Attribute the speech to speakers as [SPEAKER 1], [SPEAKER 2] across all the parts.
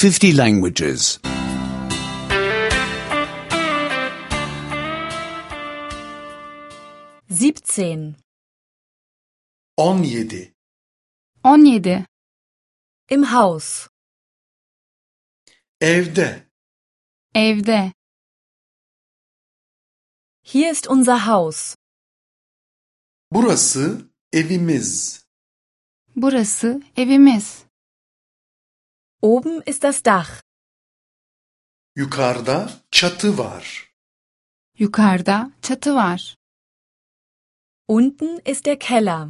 [SPEAKER 1] 50 languages.
[SPEAKER 2] 17.
[SPEAKER 3] 17.
[SPEAKER 4] 17.
[SPEAKER 2] Im Haus.
[SPEAKER 3] Evde.
[SPEAKER 4] Evde.
[SPEAKER 2] Hier ist unser Haus.
[SPEAKER 3] Burası evimiz.
[SPEAKER 4] Burası evimiz.
[SPEAKER 2] Oben ist das Dach.
[SPEAKER 3] Yukarıda çatı var.
[SPEAKER 4] Yukarıda çatı var.
[SPEAKER 2] Unten ist der Keller.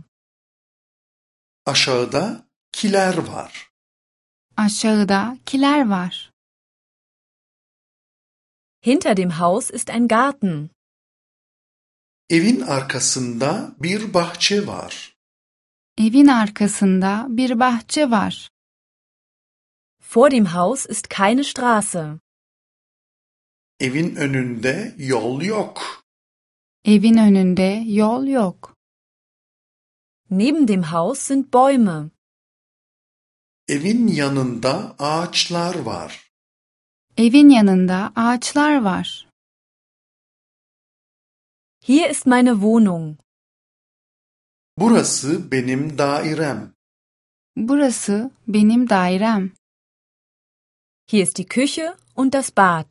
[SPEAKER 3] Aşağıda kiler var.
[SPEAKER 4] Aşağıda kiler var.
[SPEAKER 2] Hinter dem Haus ist ein Garten.
[SPEAKER 3] Evin arkasında bir bahçe var.
[SPEAKER 4] Evin arkasında bir bahçe var.
[SPEAKER 2] Vor dem Haus ist keine Straße.
[SPEAKER 3] Evin önünde yol yok.
[SPEAKER 4] Evin önünde yol yok.
[SPEAKER 2] Neben dem Haus sind Bäume.
[SPEAKER 3] Evin yanında ağaçlar var.
[SPEAKER 4] Evin yanında ağaçlar var.
[SPEAKER 2] Hier ist meine Wohnung.
[SPEAKER 3] Burası benim dairem.
[SPEAKER 4] Burası benim dairem.
[SPEAKER 2] Hier ist die Küche und das Bad.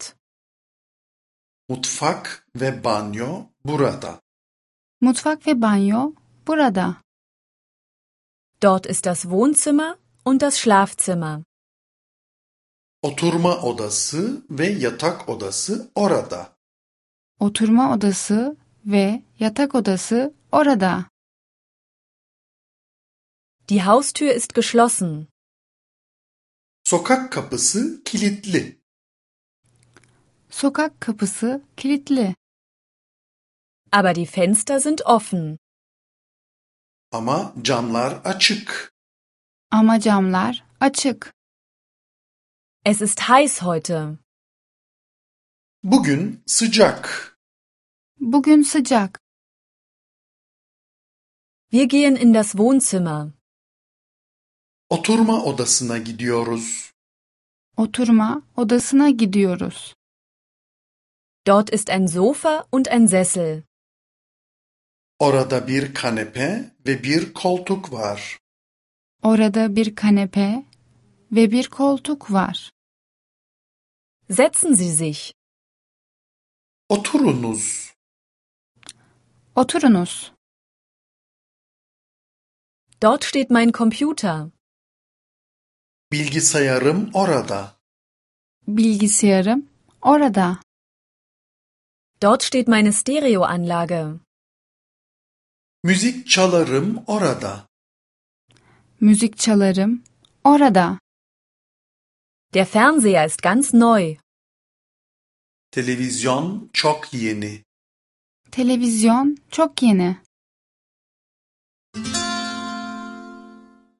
[SPEAKER 3] Mutfak ve banyo burada.
[SPEAKER 4] Mutfak ve banyo burada.
[SPEAKER 2] Dort ist das Wohnzimmer und das Schlafzimmer.
[SPEAKER 3] Oturma odası ve yatak odası orada.
[SPEAKER 4] Oturma odası ve yatak odası orada.
[SPEAKER 2] Die Haustür ist geschlossen.
[SPEAKER 3] Sokak kapısı kilitli.
[SPEAKER 4] Sokak kapısı kilitli.
[SPEAKER 2] Aber die Fenster sind offen.
[SPEAKER 3] Ama camlar açık.
[SPEAKER 4] Ama camlar açık.
[SPEAKER 2] Es ist heiß heute.
[SPEAKER 3] Bugün sıcak.
[SPEAKER 4] Bugün sıcak.
[SPEAKER 2] Wir gehen in das Wohnzimmer.
[SPEAKER 3] Oturma odasına gidiyoruz.
[SPEAKER 4] Oturma odasına gidiyoruz.
[SPEAKER 2] Dort ist ein Sofa und ein Sessel.
[SPEAKER 3] Orada bir kanepe ve bir koltuk var.
[SPEAKER 4] Orada bir kanepe ve bir koltuk var.
[SPEAKER 2] Setzen Sie sich.
[SPEAKER 3] Oturunuz.
[SPEAKER 4] Oturunuz.
[SPEAKER 2] Dort steht mein Computer.
[SPEAKER 3] Bilgisayarım orada.
[SPEAKER 4] Bilgisayarım orada.
[SPEAKER 2] Dort steht meine Stereoanlage.
[SPEAKER 3] Müzik çalarım orada.
[SPEAKER 4] Müzik çalarım orada.
[SPEAKER 2] Der Fernseher ist ganz neu.
[SPEAKER 3] Televizyon çok yeni.
[SPEAKER 4] Televizyon çok yeni.